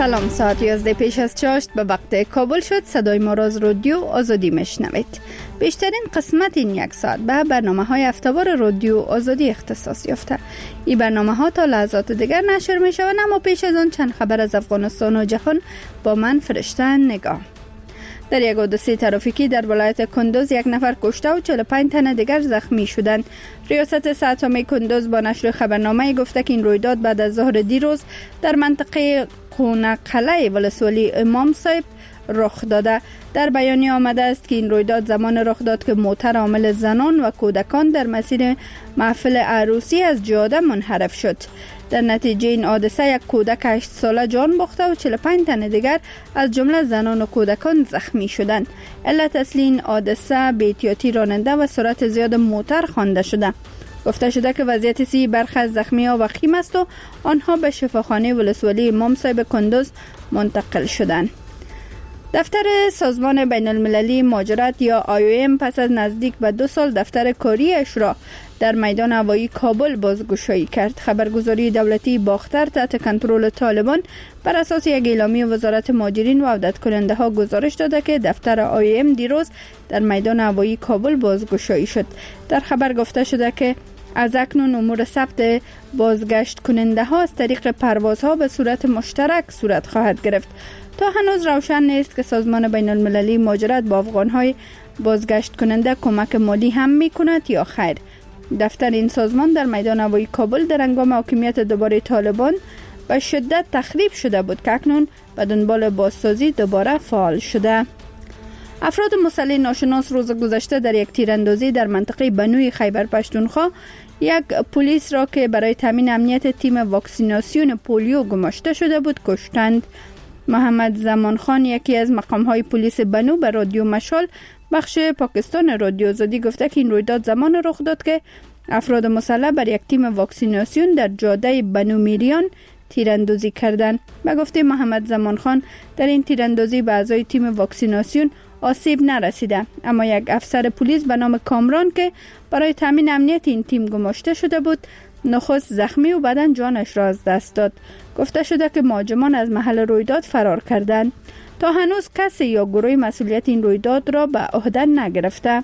سلام، ساعت 11 پیش از چاشت به وقت کابل شد. صدای ما را از رادیو آزادی میشنوید. بیشترین قسمت این یک ساعت به برنامه‌های هفته‌وار رادیو آزادی اختصاص یافته. این برنامه‌ها تا لحظات دیگر نشر میشوند، اما پیش از آن چند خبر از افغانستان و جهان با من فرشته نگاه. در یک حادثه ترافیکی در ولایت کندوز یک نفر کشته و 45 تن دیگر زخمی شدند. ریاست ساتمی کندوز با نشر خبرنامه گفته که این رویداد بعد از ظهر دیروز در منطقه قونقله ولسوالی امام صاحب رخ داده. در بیانیه آمده است که این رویداد زمان رخ داد که موتر حامل زنان و کودکان در مسیر محفل عروسی از جاده منحرف شد. در نتیجه این حادثه یک کودک 8 ساله جان باخته و 45 تن دیگر از جمله زنان و کودکان زخمی شدند. علت اصلی این حادثه بی‌احتیاطی راننده و سرعت زیاد موتر خوانده شده. گفته شده که وضعیت صحی برخی از زخمی‌ها وخیم است و آنها به شفاخانه ولسوالی امام صاحب کندوز منتقل شدند. دفتر سازمان بین المللی مهاجرت یا IOM پس از نزدیک به 2 سال دفتر کاریش را در میدان هوایی کابل بازگشایی کرد. خبرگزاری دولتی باختر تحت کنترل طالبان بر اساس یک اعلامیه وزارت مهاجرین و عودت کننده ها گزارش داده که دفتر IOM دیروز در میدان هوایی کابل بازگشایی شد. در خبر گفته شده که از اکنون امور ثبت بازگشت کننده ها از طریق پروازها به صورت مشترک صورت خواهد گرفت. تا هنوز روشن نیست که سازمان بین المللی مهاجرت با افغان‌های بازگشت کننده کمک مالی هم می‌کند یا خیر. دفتر این سازمان در میدان هوایی کابل در هنگام حاکمیت دوباره طالبان به شدت تخریب شده بود که اکنون به دنبال بازسازی دوباره فعال شده. افراد مسلح ناشناس روز گذشته در یک تیراندازی در منطقه بنوی خیبر پشتونخوا یک پلیس را که برای تامین امنیت تیم واکسیناسیون پولیو گماشته شده بود کشتند. محمد زمان خان، یکی از مقام‌های پلیس بنو، به رادیو مشال بخش پاکستان رادیو آزادی گفته که این رویداد زمان رخ داد که افراد مسلح بر یک تیم واکسیناسیون در جاده بنو میریان تیراندازی کردند. به گفته محمد زمان خان در این تیراندازی به اعضای تیم واکسیناسیون آسیب نرسیده، اما یک افسر پلیس به نام کامران که برای تامین امنیت این تیم گماشته شده بود نخست زخمی و بعداً جانش را از دست داد. گفته شده که مهاجمان از محل رویداد فرار کردند. تا هنوز کسی یا گروهی مسئولیت این رویداد را به عهده نگرفته.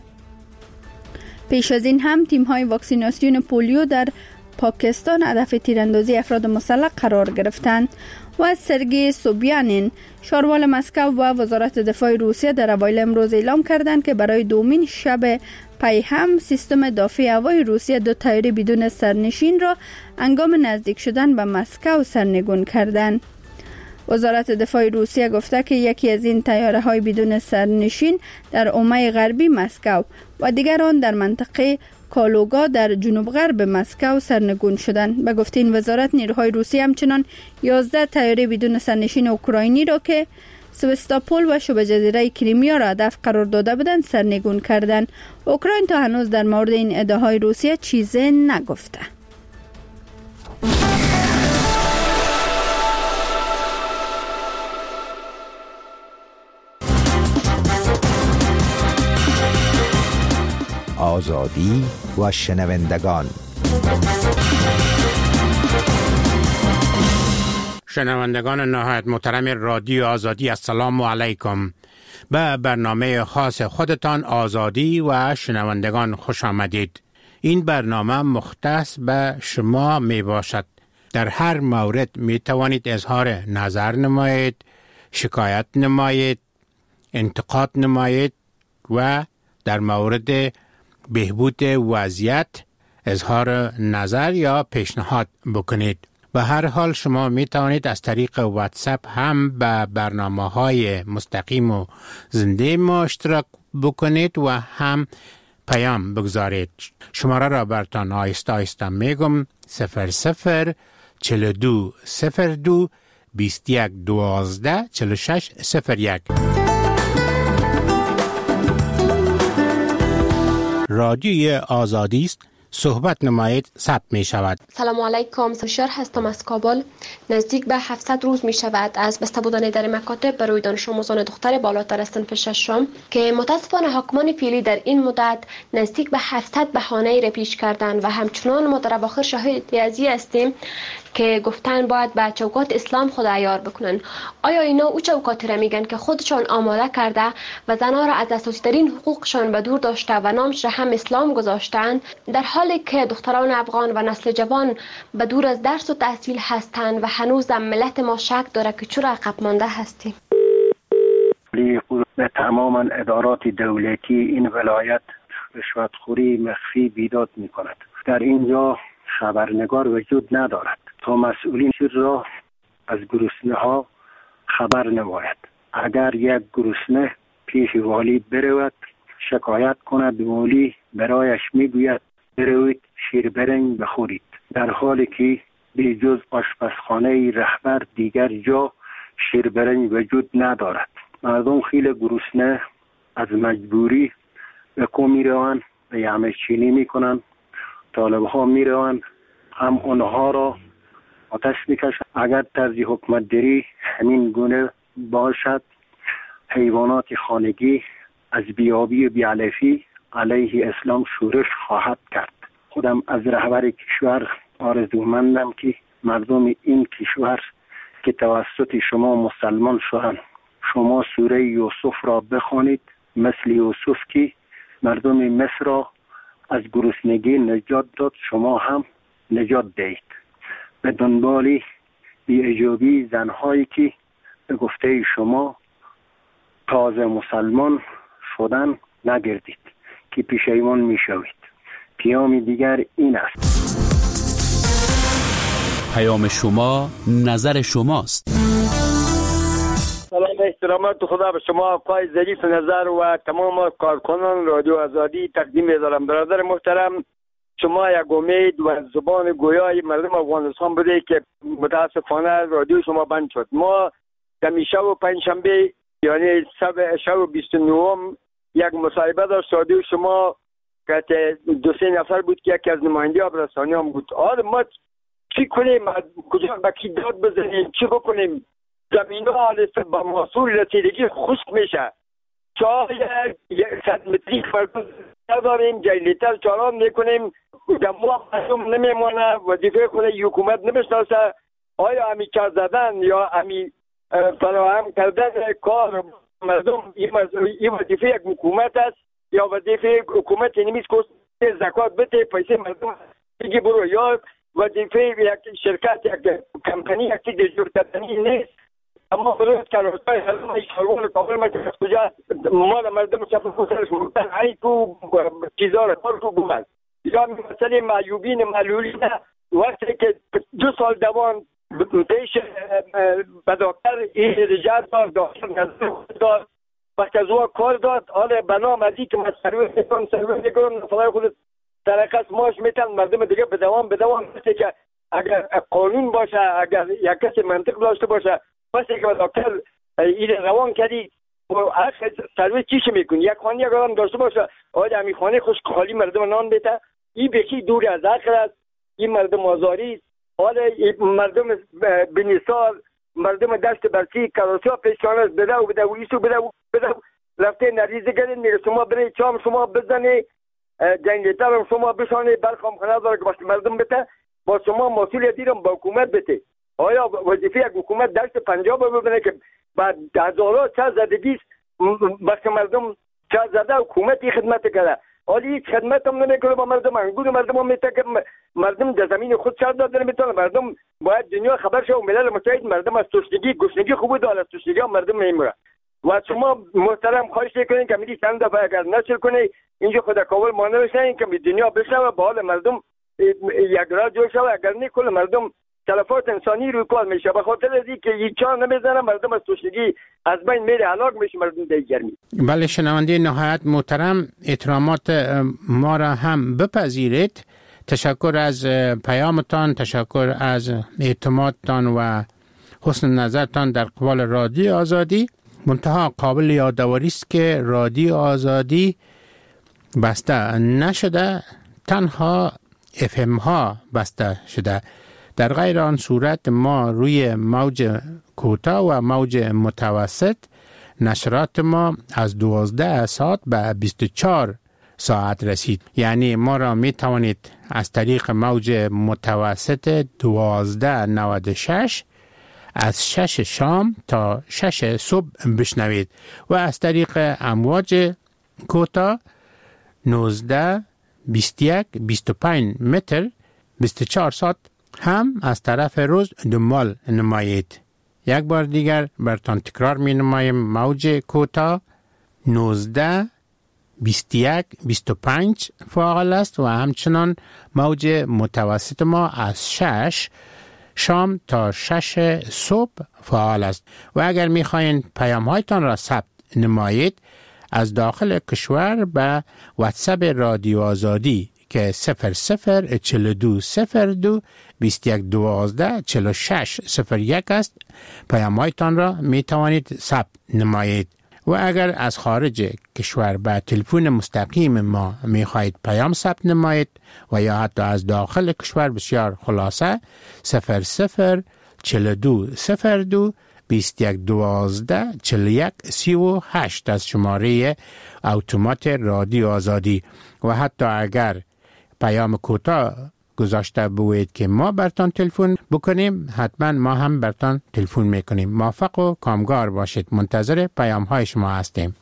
پیش از این هم تیم‌های واکسیناسیون پولیو در پاکستان هدف تیراندازی افراد مسلح قرار گرفتند. و از سرگئی سوبیانین، شاروال مسکو و وزارت دفاع روسیه در اوایل امروز اعلام کردند که برای دومین شب پی هم سیستم دفاعی هوایی روسیه 2 طیاره بدون سرنشین را هنگام نزدیک شدن به مسکو سرنگون کردند. وزارت دفاع روسیه گفته که یکی از این طیاره‌های بدون سرنشین در عمه غربی مسکو و دیگر آن در منطقه کالوگا در جنوب غرب مسکو سرنگون شدند. به گفته این وزارت نیروهای روسی همچنان 11 طیاره بدون سرنشین اوکراینی را که سوستاپول و شبه جزیره کریمیا را هدف قرار داده بودند سرنگون کردند. اوکراین تا هنوز در مورد این ادعاهای روسیه چیزی نگفته. آزادی و شنوندگان. شنوندگان نهایت محترم رادیو آزادی، السلام علیکم. به برنامه خاص خودتان آزادی و شنوندگان خوش آمدید. این برنامه مختص به شما می باشد. در هر مورد می توانید اظهار نظر نمایید، شکایت نمایید، انتقاد نمایید و در مورد بهبود وضعیت اظهار نظر یا پیشنهاد بکنید. به هر حال شما می توانید از طریق واتساپ هم به برنامه‌های مستقیم و زنده ما اشتراک بکنید و هم پیام بگذارید. شماره را براتان آهسته آهسته میگم: 00 42 02 21 12 46 01. رادیوی آزادی است. صحبت نمایید، ثبت می شود. سلام علیکم، سوشار هستم از کابل. نزدیک به 700 روز می شود از بسته بودن در مکاتب برای دانش آموزان دختر بالاتر از صنف ششم که متاسفانه حاکمان فعلی در این مدت نزدیک به 700 بهانه را پیش کردند و همچنان ما در اواخر شاهد از این هستیم که گفتن باید به چوکات اسلام خود عیار بکنن. آیا اینا او چوکاتی را میگن که خودشان آماده کرده و زنها را از اساسی ترین حقوقشان به دور داشته و نامش را هم اسلام گذاشتند، در حالی که دختران افغان و نسل جوان به دور از درس و تحصیل هستند و هنوز ملت ما شک داره که چرا عقب مانده هستیم؟ به تماما ادارات دولتی این ولایت رشوتخوری مخفی بیداد می کند. در اینجا خبرنگار وجود ندارد تا مسئولین را از گرسنه ها خبر نماید. اگر یک گرسنه پیش والی برود شکایت کند، والی برایش میگوید بروید شیر برنج بخورید، در حالی که به جز آشپزخانه رهبر دیگر جا شیر برنج وجود ندارد. مردم خیلی گرسنه از مجبوری به کو میروند، به یعمه چینی میکنند. طالب ها میروند هم اونها را آتش میکشند. اگر طرز حکمت داری همین گونه باشد، حیوانات خانگی از بیابی و بیعلفی علیه اسلام شورش خواهد کرد. خودم از رهبر کشور آرزومندم که مردم این کشور که توسط شما مسلمان شدند، شما سوره یوسف را بخوانید، مثل یوسف که مردم مصر را از گرسنگی نجات داد، شما هم نجات دهید. به دنبال بی‌اجابی زنهایی که به گفته شما تازه مسلمان شدن نگردید که پشیمان می شوید. پیام دیگر این است: پیام شما نظر شماست. سلام، احترامات خدا به شما آقای ظریف نظر و تمام کارکنان رادیو آزادی تقدیم می‌دارم. برادر محترم، شما یک امید و زبان گویای مردم افغانستان بوده که متاسفانه رادیو شما بند شد. ما همیشه و پنجشنبه یعنی شب 29 یک مصاحبه داشت رادیو شما که 2-3 نفر بود که یکی از نماینده ابرستانیان بود. ما چی کنیم؟ کجا با کی داد بزنیم؟ چی بکنیم؟ زمین ها با محصول رسیدگی خشک میشه. شاید 100 متری فرق نداریم، جلیتر چالان میکنیم، دمو مردم نمیمونه، وظیفه خود حکومت نمیشناسه. آیا همی کار زدن یا همی فراهم کردن کار مردم این وظیفه یک حکومت است یا وظیفه حکومت نمیست که زکات بده پیسه مردم دیگه برو، یا وظیفه یک شرکت یک کمپانی یک چیز جور کردنی نیست. اما برای کارهای حلم شروع کامل میکنه کجا مال مردم شب خودش مردن ای تو چیزا را کار تو بود. یا مثلا معیوبین معلولین وقتی که 2 سال دوام پیش به دکتر این رجعت داشتن داد وقتی از او کار داد، حالا بنام از این که من سرویس میکنم فلای خود ترقص ماش میتن مردم دیگه به دوام مثل که اگر قانون باشه، اگر یک کسی منطق داشته باشه، مثل که دکتر این روان کردی آخر سرویس چیش میکنی؟ یک خانه اگر هم داشته باشه آیا همی خانه خوش خالی مردم نان بیته، این بخی دور از آخر است. این مردم آزاری، حالا مردم بنیسال، مردم دست برسی کراسی ها پیشان است بده و ایسو بده رفته نریزه گرین میگه شما برای چام شما بزنی جنگیتر هم شما بشانه برخام خانه داره که باشه مردم بده با شما مسئولیت دیرم با حکومت بده. آیا وظیفه یک حکومت دست پنجاب ببینه که بعد هزارها چه زدگیست وقتی مردم چه زده حکومتی خدمت کرده، حالی هیچ خدمت هم نمیکنه با مردم. انگور مردم هم میتونه که مردم در زمین خود شرط داده نمیتونه. مردم باید دنیا خبر شه و ملل متحد مردم از تشنگی گشنگی خوب داره، از تشنگی هم مردم میمیره. و شما محترم خواهش کنین که میری چند دفعه اگر نشر کنی اینجا خدا کاول ما نمیشنین که دنیا بشنوه با حال مردم یک راه جور شوه. اگر نه کل مردم تلفات انسانی روی کار میشه، به خاطر از اینکه هیچ چا نمیزنه مردم از تشنگی از بین میره، هلاک میشه مردم در گرمی. بله شنونده نهایت محترم، احترامات ما را هم بپذیرید. تشکر از پیامتان، تشکر از اعتمادتان و حسن نظرتان در قبال رادیو آزادی. منتها قابل یادآوری است که رادیو آزادی بسته نشده، تنها FM ها بسته شده. در غیر آن صورت ما روی موج کوتاه و موج متوسط نشرات ما از 12 ساعت به 24 ساعت رسید. یعنی ما را می توانید از طریق موج متوسط 1296 از 6 شام تا 6 صبح بشنوید و از طریق امواج کوتاه 19 21 25 متر 24 ساعت هم از طرف روز دنبال نمایید. یک بار دیگر برتان تکرار می نمایم. موج کوتاه 19 21 25 فعال است و همچنان موج متوسط ما از 6 شام تا 6 صبح فعال است. و اگر می خواهید پیام هایتان را ثبت نمایید از داخل کشور به واتساپ رادیو آزادی که 004202 2112 4601 است پیام هایتان را می توانید ثبت نمایید. و اگر از خارج کشور به تلفن مستقیم ما می خواهید پیام ثبت نمایید و یا حتی از داخل کشور بسیار خلاصه 004202 2112 4138 از شماره اتومات رادیو آزادی. و حتی اگر پیام کوتاه گذاشته بوید که ما برتان تلفن بکنیم حتما ما هم برتان تلفن میکنیم. موفق و کامگار باشید. منتظر پیام های شما هستیم.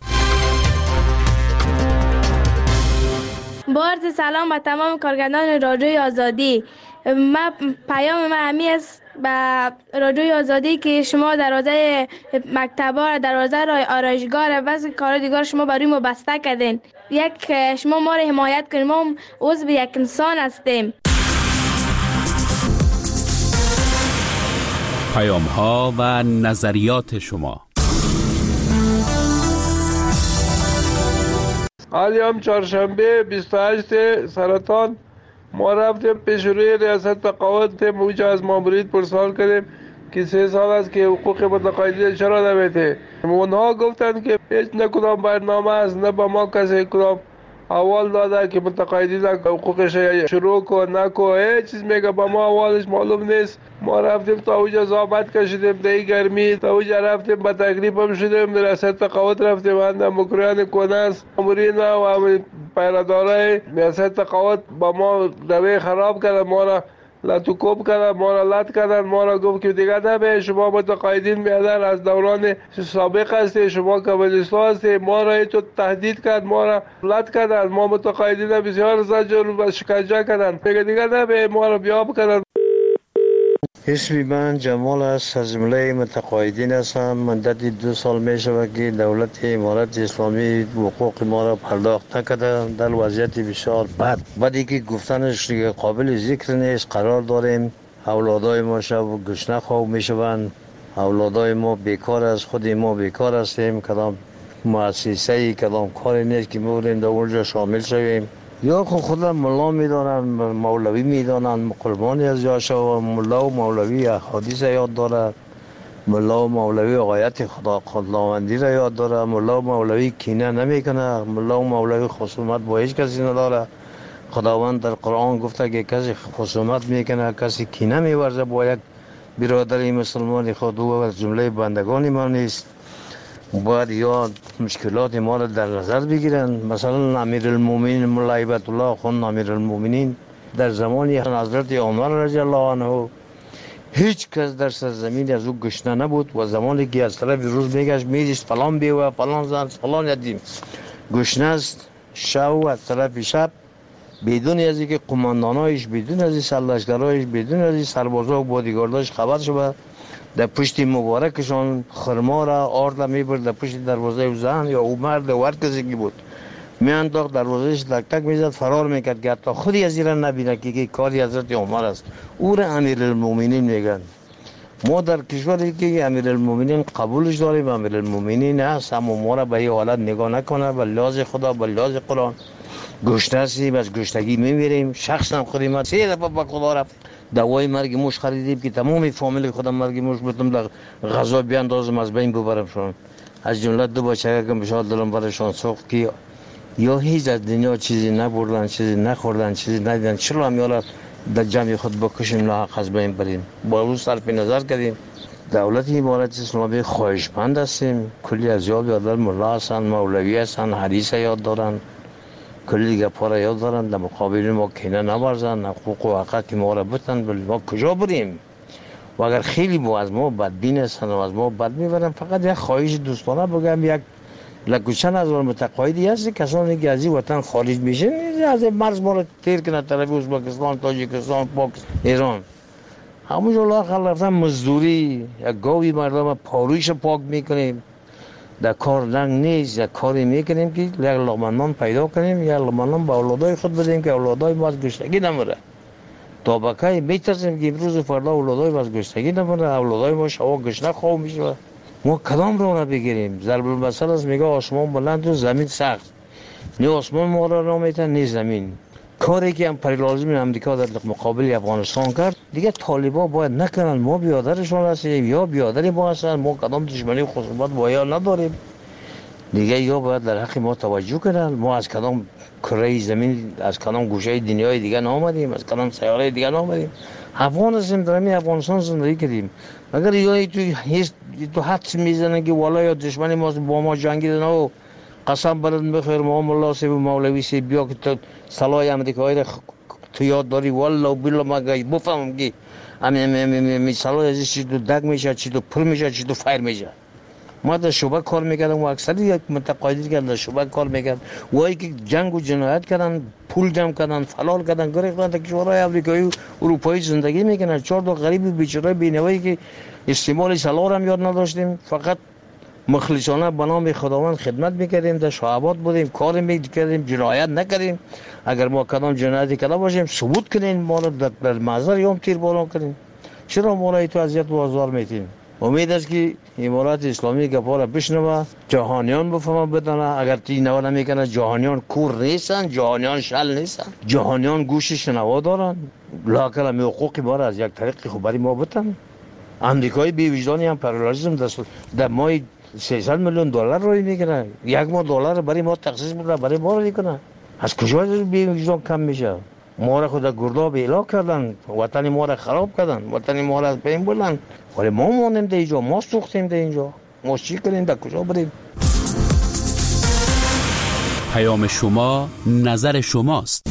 با عرض سلام به تمام کارگردان رادیوی آزادی. پیام من همی است به رادیوی آزادی که شما دروازه مکتبا، دروازه آرایشگاه و بعضی کار دیگر شما برای ما بسته کردین. شما ما را حمایت کنید. ما عضو یک انسان هستیم. پیام ها و نظریات شما. حالی هم چهارشنبه 28 سرطان ما رفتیم پیش روی ریاست تقاعد موجه از مامورین پرسان کردیم که 3 سال است که حقوق متقاعدین چرا نمیده. اونها گفتند که هیچ نه کدام برنامه است نه با ما کسی کدام اول داده که متقاعدین حقوقش شروع کن نکن. هیچ چیز میگه با ما اولش معلوم نیست. ما رفتیم تا اوجا زحمت کشیدیم دی گرمی تا اوجا رفتیم با تکلیف هم شدیم. ریاست تقاعد رفتیم اند مکریان کنس مامورین و پیرادارای ریاست تقاعد با ما روی خراب کردن. ما را لطوکوب کردن، ما را لط کردن. ما را گفت که دیگه نبه شما متقاعدین میادن از دوران سابق هستی، شما کمونیستا هستی. ما را تو تهدید کرد، ما را لط کردن. ما متقاعدین بسیار زجر و شکنجه کردن. دیگه نبه ما را بیاب کردن. اسمی من جمال است، از جمله متقاعدین هستم. مدت 2 سال می شود که دولت امارت اسلامی حقوق ما را پرداخت نکرده. در وضعیت بسیار بدی که گفتنش دیگه قابل ذکر نیست قرار داریم. اولادای ما شب گشنه خواب می شوند. اولادای ما بیکار است، خود ما بیکار هستیم. کدام مؤسسه‌ای کدام کاری نیست که می‌بریم در اونجا شامل شویم. یا خود ملا میدانن، مولوی میدانن، قربانی از یاشا. ملا و مولوی احادیث یاد داره. ملا و مولوی آیت خداوندی را یاد داره. ملا و مولوی کینه نمیکنه. ملا و مولوی خصومت با هیچ کسی نداره. خداوند در قرآن گفته که کسی خصومت میکنه، کسی کینه میورزه با یک برادری مسلمان خود او از جمله بندگان ما نیست. باید یا مشکلات ما را در نظر بگیرن. مثلا امیرالمومنین مولا هیبت الله خان امیرالمومنین در زمان حضرت عمر رضی الله عنه هیچ کس در سرزمین از او گشنه نبود و زمانی که از طرف روز میگشت میدیست فلان بیوه فلان زن فلان یدیم گشنه است. شب از طرف شب بدون از اینکه قماندانایش، بدون از این سرلشکرایش، بدون از این سربازا و بادیگارداش خبر شد در پشت مبارکشان خرما را آرد میبرد در پشت دروازه او زن یا او مرد و هر کسی که بود میانداخت دروازهش تک تک میزد فرار میکرد که حتی خودی از این نبینه که کاری حضرت عمر است. او را امیرالمومنین میگن. ما در کشوری که امیرالمومنین قبولش داریم، امیرالمومنین هست، اما ما را به این حالت نگاه نکنه. به لحاظ خدا، به لحاظ قرآن گشنه هستیم، از گشنگی میمیریم. شخصا خودی ما 3 دفعه به خدا رفت دوای مرگ موش خریدیم که تمام فامیل خودم مرگ موش بتونم در غذا بیاندازم از بین ببرمشون. از جمله 2 بچه که بشار دلم برشان سوخت که یا هیچ از دنیا چیزی نبردن، چیزی نخوردن، چیزی ندیدن. چرا هم یالا در جمع خود بکشیم لاحق از بین بریم؟ با روز صرف نظر کردیم. دولت امارت اسلامی خواهشمند هستیم. کلی از یاد یادر ملا هستن، مولوی هستن، حدیث یاد دارن. کلی گپا را یاد دارن، در مقابل ما کینه نورزن، حقوق و حقوق ما را بتن، ولی ما کجا بریم؟ و اگر خیلی با از ما بدبین هستن و از ما بد میبرن، فقط یک خواهش دوستانه بگم، یک لکوچن از متقاعدی هست کسانی که از این وطن خارج میشه از مرز ما را تیر کنه طرف ازبکستان، تاجیکستان، پاکستان، ایران. همونجا لااقل رفتن مزدوری، یک گاوی مردم پارویش پاک میکنیم، در کار لنگ نیست، یک کاری میکنیم که یک لقمه نان پیدا کنیم، یک لقمه نان به اولادای خود بدیم که اولادای ما از گشتگی نمره. تا بکای میترسیم که امروز و فردا اولادای از گشتگی نمره، اولادای ما شوا گشنه خواه میشه. ما کدام رو را بگیریم؟ ضرب المثل است میگه آسمان بلند و زمین سخت. نه آسمان ما را میتن نه زمین. کاری که امپریالیسم امریکا در مقابل افغانستان کرد دیگه طالبا باید نکنن. ما بیادرشون هستیم یا بیادر ما هستن، ما کدام دشمنی و خصومت با یا نداریم دیگه، یا باید در حق ما توجه کنن. ما از کدام کره زمین، از کدام گوشه دنیای دیگه نآمدیم، از کدام سیاره دیگه نآمدیم. افغان هستیم، در همین افغانستان زندگی کردیم. اگر یا تو حدس میزنن که والا یا دشمنی ما با ما جنگیدن و قسم برد بخیر ما ملا سی و مولوی سی بیا که تو سلای امریکایی را تو یاد داری، والله بالله ما بفهمم که می سلای ازش چی تو دگ میشه، چی تو پر میشه، چی تو فایر میشه. ما در شعبه کار میکردم و اکثری یک متقاعدی که در شعبه کار میکرد وایی که جنگ و جنایت کردن، پول جمع کردن، فلال کردن، گریختن تا کشورهای آمریکایی و اروپایی زندگی میکنن. 4 تا غریب بیچاره بینوایی که استعمال سلاح هم یاد نداشتیم، فقط مخلصانه به نام خداوند خدمت میکردیم، در شعبات بودیم، کار میکردیم، جنایت نکردیم. اگر ما کدام جنایتی کرده باشیم ثبوت کنین، ما را در محضر یوم تیر باران کنین. چرا ما را تو اذیت و آزار میتین؟ امید است که امارات اسلامی گپا را بشنوه، جهانیان بفهمه بدانه. اگر تی نوا نمیکنه جهانیان کور نیستن، جهانیان شل نیستن، جهانیان گوش شنوا دارن. لااقل می حقوق ما را از یک طریق خبری ما بتن. امریکایی بی وجدانی هم امپریالیسم در ماه 300 میلیون دلار روی میکنه، یک ماه دلار برای ما تخصیص میکنه، برای ما رو میکنه. از کجا بی وجدان کم میشه؟ ما را خود گرداب اعلا کردن، وطن ما را خراب کردن، وطن ما را از بین بردن. ولی ما مانیم در اینجا، ما سوختیم در اینجا، ما چی کنیم؟ در کجا بریم؟ پیام شما نظر شماست.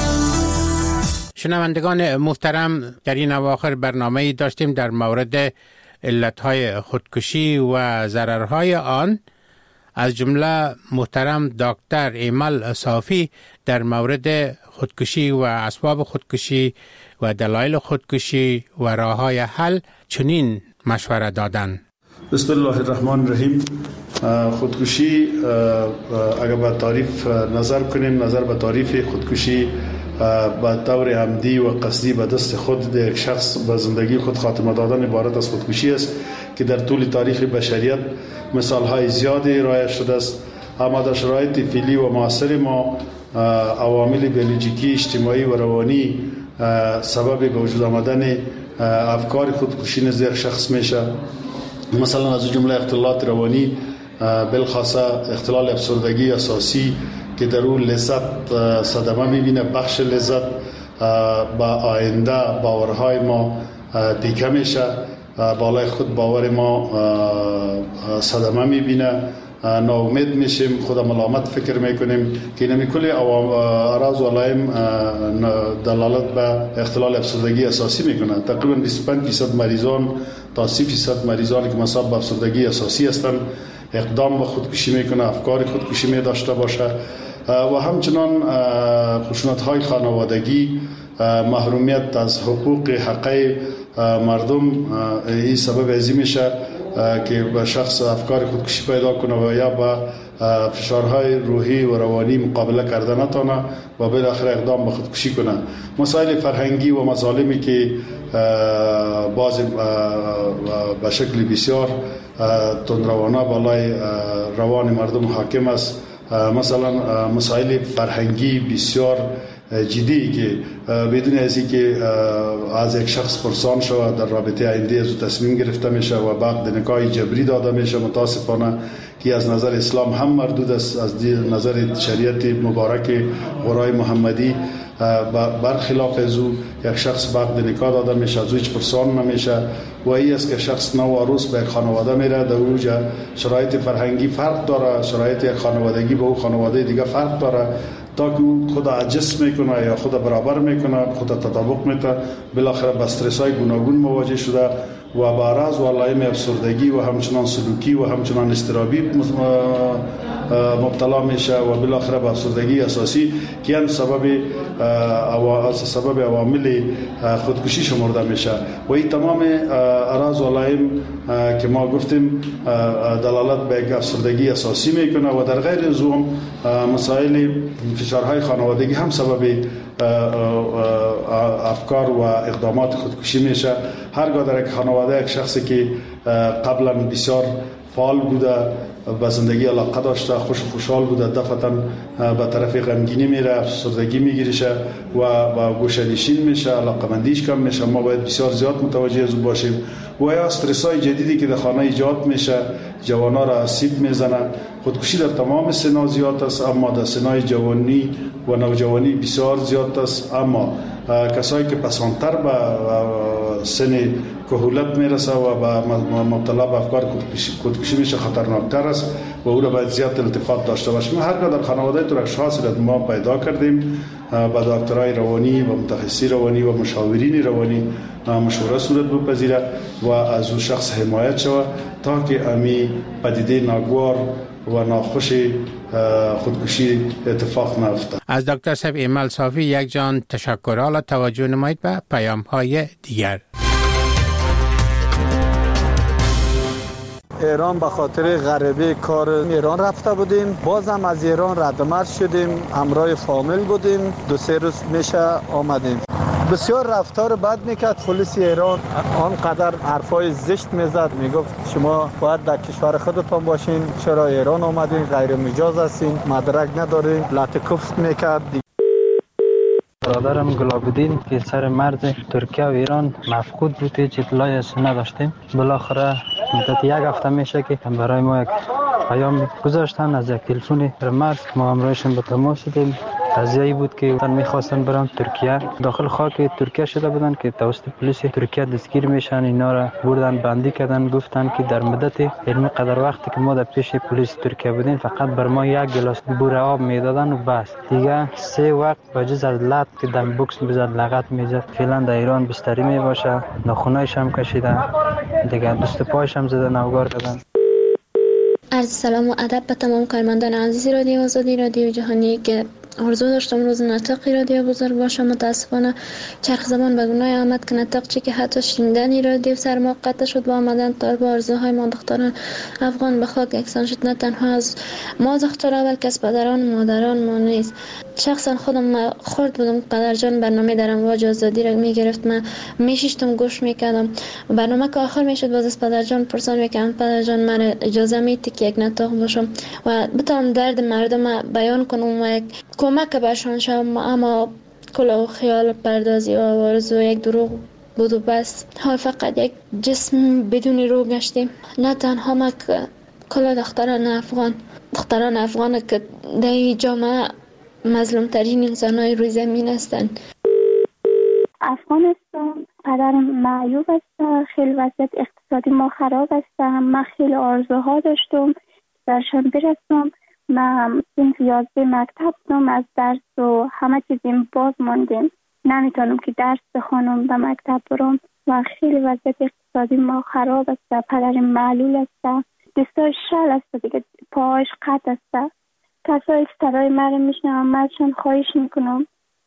شنوندگان محترم، در این اواخر برنامه‌ای داشتیم در مورد علتهای خودکشی و ضررهای آن. از جمله محترم دکتر ایمل صافی در مورد خودکشی و اسباب خودکشی و دلایل خودکشی و راههای حل چنین مشوره دادند. بسم الله الرحمن الرحیم. خودکشی اگر به تعریف نظر کنیم، نظر به تعریف خودکشی به طور عمدی و قصدی به دست خود یک شخص به زندگی خود خاتمه دادن عبارت از خودکشی است که در طول تاریخ بشریت مثال‌های زیادی رایج شده است. اما در شرایط فعلی و معاصر ما عوامل بیولوژیکی، اجتماعی و روانی سبب به وجود آمدن افکار خودکشی نزد یک شخص میشه. مثلا از جمله اختلالات روانی، بالخاصه اختلال افسردگی اساسی که در اون لذت صدمه میبینه، بخش لذت با آینده باورهای ما پیکه میشه، بالای خود باور ما صدمه میبینه، ناامید میشیم، خود ملامت فکر میکنیم که نمی کلی اعراض و علائم دلالت به اختلال افسردگی اساسی میکنه. تقریبا 25% مریضان تا 30% مریضان که مصاب به افسردگی اساسی هستند اقدام به خودکشی میکنه، افکار خودکشی می داشته باشه. و همچنان خشونت‌های خانوادگی، محرومیت از حقوق حقوق مردم، این سبب ازی میشه که به شخص افکار خودکشی پیدا کنه و یا با فشارهای روحی و روانی مقابله کرده نتونه و بالاخره اقدام به خودکشی کنه. مسائل فرهنگی و مظالمی که باز به شکل بسیار تندروانه بالای روان مردم حاکم است. مثلا مسائل فرهنگی بسیار جدی که بدون از اینکه از یک شخص پرسان شود در رابطه آینده از تصمیم گرفته میشه و بعد نکاح جبری داده میشه، متاسفانه که از نظر اسلام هم مردود است، از نظر شریعت مبارک قرآن محمدی برخلاف از او یک شخص بعد نکاح داده میشه، از او هیچ پرسان نمیشه و این است که شخص نو عروس به خانواده میره. در اوجا شرایط فرهنگی فرق داره، شرایط خانوادگی به او خانواده دیگه فرق داره. تا که خود ادجست میکنه یا خود برابر میکنه، خود تطابق میده، بالاخره با استرس های گوناگون مواجه شده و با اعراض و علائم افسردگی و همچنان سلوکی و همچنان اضطرابی مبتلا میشه و بالاخره به افسردگی اساسی که هم سبب عوامل خودکشی شمرده میشه و این تمام اعراض و علائم که ما گفتیم دلالت به یک افسردگی اساسی میکنه و در غیر از اون مسائل فشارهای خانوادگی هم سبب افکار و اقدامات خودکشی میشه. هرگاه در یک خانواده یک شخصی که قبلا بسیار فعال بوده، به زندگی علاقه داشته، خوشحال بوده، دفعتا به طرف غمگینی میره، افسردگی میگیرشه و گوشه‌نشین میشه، علاقمندیش کم میشه. ما باید بسیار زیاد متوجه از او باشیم. و یا استرس های جدیدی که در خانه ایجاد میشه جوانا را آسیب میزنه. خودکشی در تمام سنا زیاد است، اما در سنای جوانی و نوجوانی بسیار زیاد است. اما کسایی که پسانتر به سن کهولت میرسه و مبتلا به افکار خودکشی میشه خطرناکتر است و او را باید زیاد التفات داشته باشیم. هرگاه در خانواده تو اشخاص را ما پیدا کردیم، با دکترای روانی و متخصصی روانی و مشاورین روانی مشوره صورت بپذیره و از او شخص حمایت شود تا که امی پدیده ناگوار و ناخوش خودکشی اتفاق نیفته. از دکتر صاحب ایمل صافی یک جان تشکر. حالا توجه نمایید به پیام های دیگر. ایران به خاطر غریبه کار ایران رفته بودیم، بازم از ایران ردمرد شدیم، همراه فامیل بودیم، 2-3 روز میشه آمدیم. بسیار رفتار بد میکرد پلیس ایران، آنقدر حرفای زشت میزد، میگفت شما باید در کشور خودتان باشین، چرا ایران آمدین، غیر مجاز هستین، مدرک ندارین، لطکفت میکرد. برادرم گلابودین که سر مرز ترکیه و ایران مفقود بود، هیچ اطلاعی از نداشتیم. بالاخره مدت 1 هفته میشه که برای ما یک پیام گذاشتن از یک تلفن مرز، ما همراهشون به تماس شدیم. قضیه‌ای بود که میخواستن برن ترکیه، داخل خاک ترکیه شده بودن که توسط پلیس ترکیه دستگیر میشن. اینا را بردن بندی کردن، گفتن که در مدت علمی قدر وقتی که ما در پیش پلیس ترکیه بودیم فقط بر ما 1 گلاس بور آب میدادن و بس دیگه. 3 وقت بجز از لط که دم بوکس میزد، لغت میزد. فعلا در ایران بستری میباشه، ناخونایش هم کشیدن دیگه، دست پایش هم زدن، نوگار کردن. عرض سلام و ادب به تمام کارمندان عزیز رادیو آزادی، رادیو جهانی که آرزو داشتم روز نطقی رادیو بزرگ باشم. متاسفانه چرخ زمان به گناه آمد که نطق چی که حتی شنیدنی رادیو سر ما قطع شد با آمدن طالب آرزوهای ما دختران افغان به خاک یکسان شد. نه تنها از ما دخترها بلکه از پدران و مادران ما نیز. شخصا خودم خورد بودم قدرجان برنامه در امواج آزادی را میگرفت، من میشیشتم گوش میکردم. برنامه که آخر میشد باز از پدرجان پرسان میکردم پدرجان من اجازه میدی که یک نطق باشم و بتونم درد مردم بیان کنم و یک کمک بهشان شوم. اما کل خیال پردازی و آرزو یک دروغ بود و بس. حال فقط یک جسم بدون روح گشتیم. نه تنها ما که کل دختران افغان که در این جامعه مظلوم ترین انسان های روی زمین هستند. افغانستان قدر معیوب است، خیلی وضعیت اقتصادی ما خراب است. من خیلی آرزوها داشتم درشان برسم. من صنف 11 مکتب بودم، از درس و همه چیزیم باز ماندیم، نمیتونم که درس بخونم به مکتب برم و خیلی وضعیت اقتصادی ما خراب است. پدرم معلول است، دستاش شل است دیگه، پاهاش قطع است. کسایی که صدای من میشنم منشان خواهش میکنم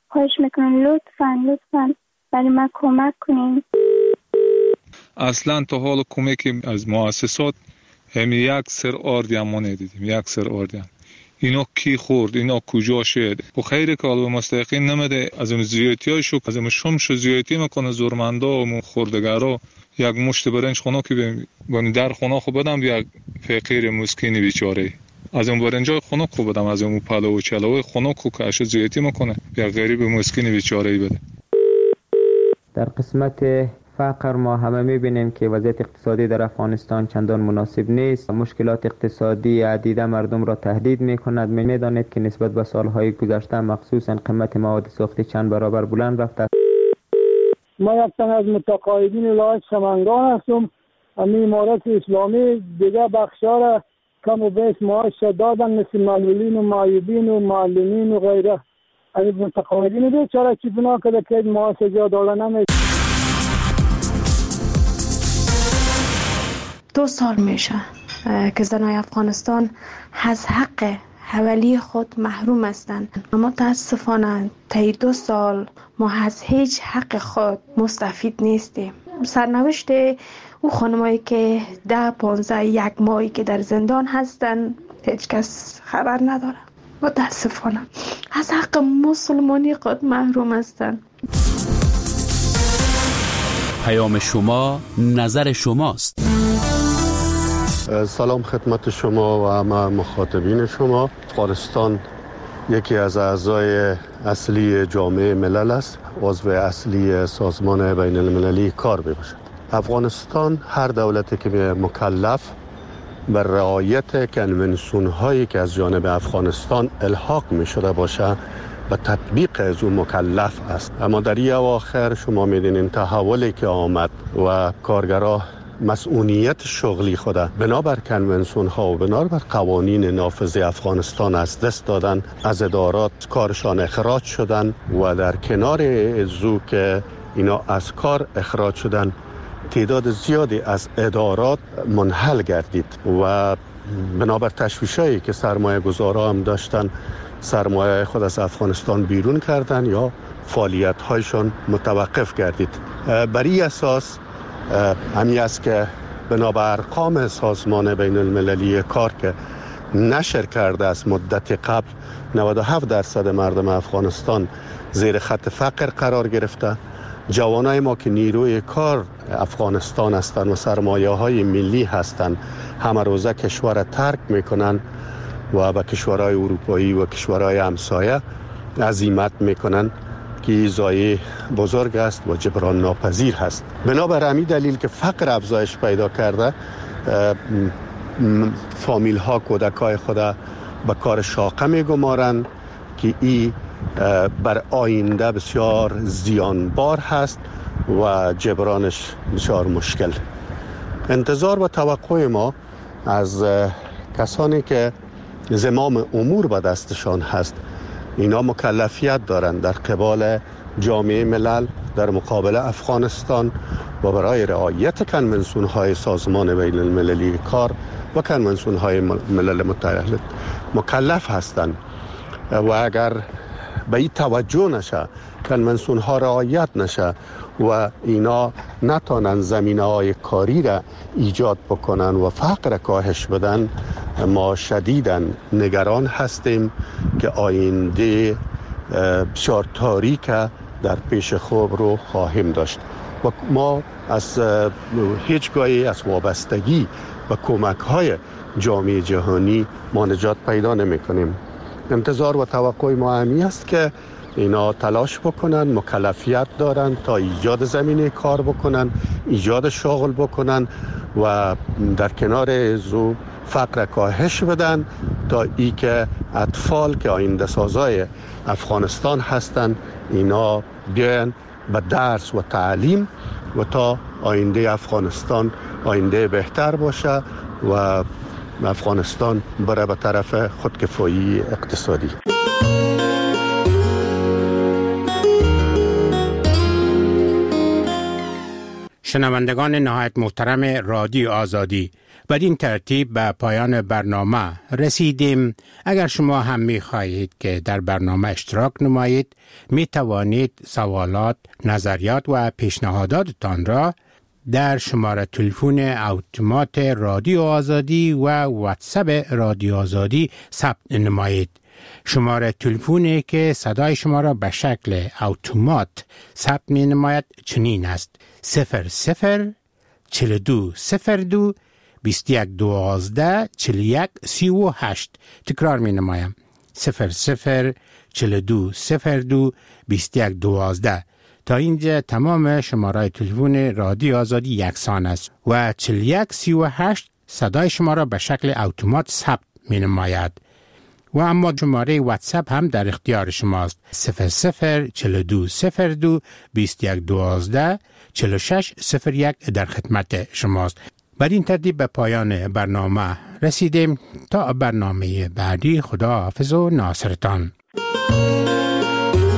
لطفاً برای من کمک کنین. اصلا تا حال کمک از مؤسسات همین 1 سر آردی هم ما ندیدیم. 1 سر آردی هم. اینا کی خورد، اینا کجا شد؟ و خیلی که به مستحقین نمیده، از اون زیادتیاشو از اون شمش زیادتی میکنه زورمندا و خوردگارا. یک مشت برنج خونه که ببین در خونه خو بدم یک فقیر مسکین بیچاره، از اون برنجای خونه کو بدم، از اون پلو و چلوی خونه کو که اش زیادتی میکنه یک غریب مسکین بیچاره بده. در قسمت فقر ما همه میبینیم که وضعیت اقتصادی در افغانستان چندان مناسب نیست. مشکلات اقتصادی عدیده مردم را تهدید میکند. میدانید که نسبت به سالهای گذشته مخصوصا قیمت مواد سوختی چند برابر بلند رفته. ما یک تن از متقاعدین ولایت سمنگان هستم. امارت اسلامی دیگه بخشا را کم و بیش معاش دادن، مثل معلولین و معیوبین و معلمین و غیره. این متقاعدین بیچاره چی بنا کرده که معاش جا داده نمیشه. 2 سال میشه که زنای افغانستان از حق حوالی خود محروم هستند. متاسفانه طی 2 سال ما از هیچ حق خود مستفید نیستیم. سرنوشت او خانمایی که 10-15 یک ماهی که در زندان هستند هیچ کس خبر نداره. متاسفانه از حق مسلمانی خود محروم هستند. پیام شما نظر شماست. سلام خدمت شما و همه مخاطبین شما. افغانستان یکی از اعضای اصلی جامعه ملل است، عضو اصلی سازمان بین المللی کار میباشد. افغانستان هر دولتی که مکلف بر رعایت کنونسیون هایی که از جانب افغانستان الحاق می شده باشه به تطبیق از اون مکلف است. اما در این اواخر شما میدونین تحولی که آمد و کارگرها مسئولیت شغلی خود بنابر کنونسیون ها و بنابر قوانین نافذ افغانستان از دست دادن، از ادارات کارشان اخراج شدن و در کنار ازو که اینا از کار اخراج شدن تعداد زیادی از ادارات منحل گردید و بنابر تشویشایی که سرمایه گذارا هم داشتن سرمایه خود از افغانستان بیرون کردن یا فعالیت هایشان متوقف گردید. بر این اساس همی است که بنابر ارقام سازمان بین المللی کار که نشر کرده است مدت قبل 97% مردم افغانستان زیر خط فقر قرار گرفته. جوانای ما که نیروی کار افغانستان هستند و سرمایه های ملی هستند همه روزه کشور ترک میکنن و به کشورهای اروپایی و کشورهای همسایه عزیمت میکنن که ضایعه بزرگ است و جبران ناپذیر هست. بنابر همین دلیل که فقر افزایش پیدا کرده، فامیل ها کودکای خود به کار شاقه میگمارند که این بر آینده بسیار زیانبار هست و جبرانش بسیار مشکل. انتظار و توقع ما از کسانی که زمام امور به دستشان هست، اینا مکلفیت دارند در قبال جامعه ملل در مقابل افغانستان و برای رعایت کنونسیون های سازمان بین المللی کار و کنونسیون های ملل متحد مکلف هستند و اگر به این توجه نشه، کنونسیون ها رعایت نشه و اینا نتانن زمینه های کاری را ایجاد بکنن و فقر کاهش بدن، ما شدیداً نگران هستیم که آینده بسیار تاریک در پیش خود رو خواهیم داشت و ما از هیچگاهی از وابستگی و کمک های جامعه جهانی ما نجات پیدا نمی کنیم. انتظار و توقع ما همی است که اینا تلاش بکنن، مکلفیت دارن تا ایجاد زمینه کار بکنن، ایجاد شغل بکنن و در کنار ازو فقر کاهش بدن تا ای که اطفال که آینده سازای افغانستان هستن اینا بیان به درس و تعلیم و تا آینده افغانستان آینده بهتر باشه و افغانستان بره به طرف خودکفایی اقتصادی. شنوندگان نهایت محترم رادیو آزادی، بدین ترتیب به پایان برنامه رسیدیم. اگر شما هم می خواهید که در برنامه اشتراک نمایید، می توانید سوالات، نظریات و پیشنهاداتتان را در شماره تلفن اتومات رادیو آزادی و واتساپ رادیو آزادی ثبت نمایید. شماره تلفنی که صدای شما را به شکل اتومات ثبت می نماید چنین است: 00 42 02 21 12 41 38. تکرار می نمایم: 00 42 02 21 12. تا اینجا تمام شماره تلفن رادیو آزادی یکسان است و 41 38 صدای شما را به شکل اتومات ثبت می نماید. و اما شماره واتساپ هم در اختیار شماست: 00 42 02 21 12 46 01 در خدمت شماست. این ترتیب به پایان برنامه رسیدیم. تا برنامه بعدی، خدا حافظ و ناصرتان.